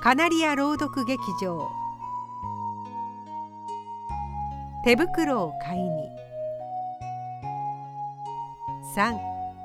カナリア朗読劇場。手袋を買いに。3。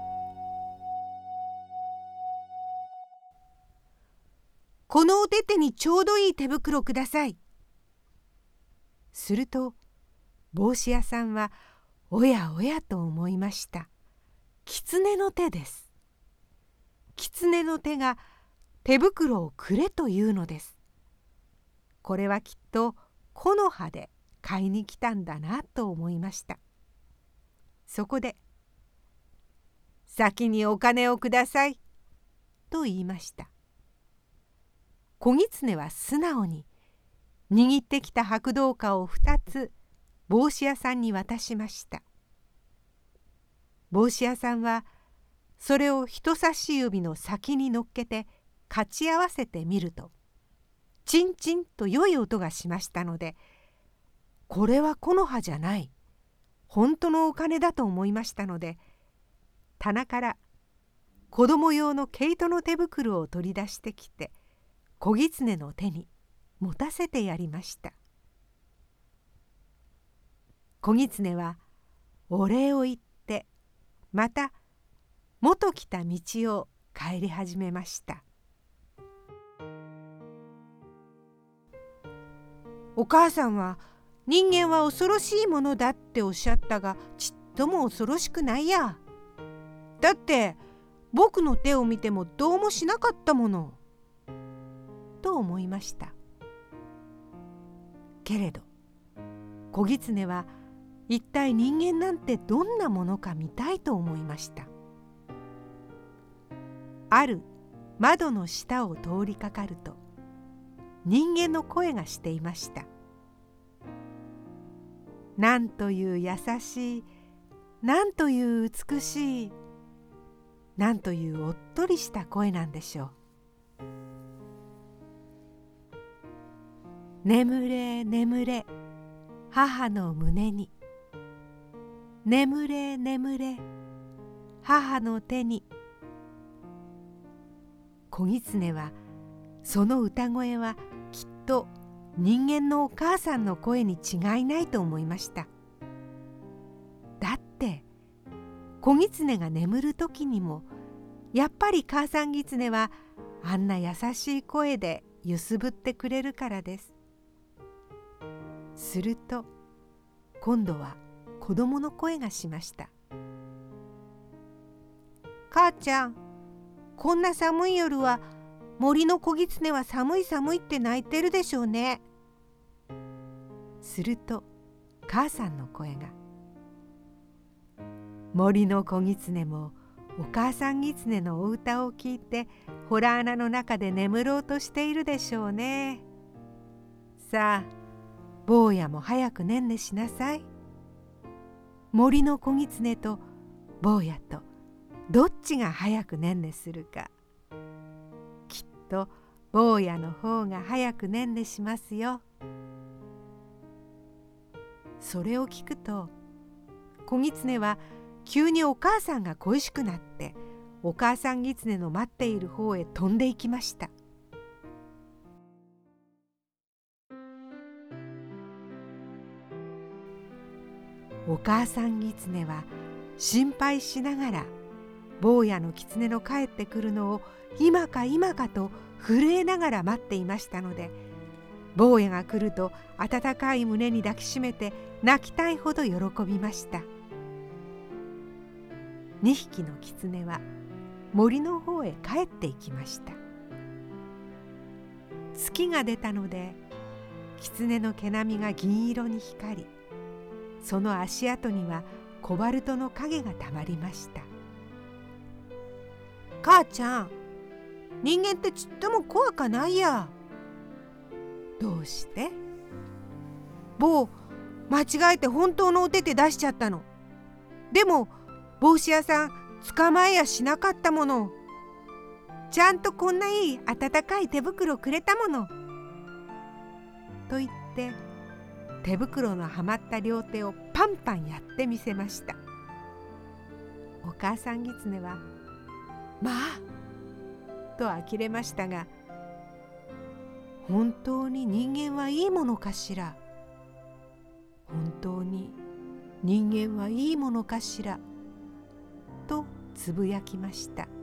このお手手にちょうどいい手袋ください。すると帽子屋さんはおやおやと思いました。狐の手です。狐の手が手袋をくれというのです。これはきっと木の葉で買いに来たんだなと思いました。そこで「先にお金をください」と言いました。小狐は素直に握ってきた白銅貨を2つ帽子屋さんに渡しました。帽子屋さんはそれを人差し指の先に乗っけてかち合わせてみると、チンチンと良い音がしましたので、これは木の葉じゃない、本当のお金だと思いましたので、棚から子供用の毛糸の手袋を取り出してきて小狐の手に持たせてやりました。小狐はお礼を言ってまた元来た道を帰り始めました。お母さんは人間は恐ろしいものだっておっしゃったが、ちっとも恐ろしくないや。だって僕の手を見てもどうもしなかったもの。と思いました。けれど小狐は一体人間なんてどんなものか見たいと思いました。ある窓の下を通りかかると人間の声がしていました。なんという優しい、なんという美しい、なんというおっとりした声なんでしょう。眠れ眠れ母の胸に、眠れ眠れ母の手に。小狐はその歌声はきっと人間のお母さんの声に違いないと思いました。だって小狐が眠る時にもやっぱり母さん狐はあんな優しい声で揺すぶってくれるからです。すると今度は子供の声がしました。母ちゃん、こんな寒い夜は森の小狐は寒い寒いって泣いてるでしょうね。すると母さんの声が、森の小狐もお母さん狐のお歌を聞いて洞穴の中で眠ろうとしているでしょうね。さあ坊やも早くねんねしなさい。森の小狐と坊やとどっちが早くねんねするか。きっと坊やの方が早くねんねしますよ。それを聞くと小狐は急にお母さんが恋しくなってお母さん狐の待っている方へ飛んでいきました。お母さん狐は心配しながら坊やの狐の帰ってくるのを今か今かと震えながら待っていましたので、坊やが来ると温かい胸に抱きしめて泣きたいほど喜びました。2匹の狐は森の方へ帰っていきました。月が出たので狐の毛並みが銀色に光り、その足跡にはコバルトの影がたまりました。母ちゃん、人間ってちっとも怖かないや。どうして？坊、間違えて本当のお手手出しちゃったの。でも帽子屋さん捕まえやしなかったもの。ちゃんとこんないい温かい手袋くれたもの。と言って手袋のはまった両手をパンパンやってみせました。お母さん狐は「まあ」と呆れましたが、 本当に人間はいいものかしら。本当に人間はいいものかしら。とつぶやきました。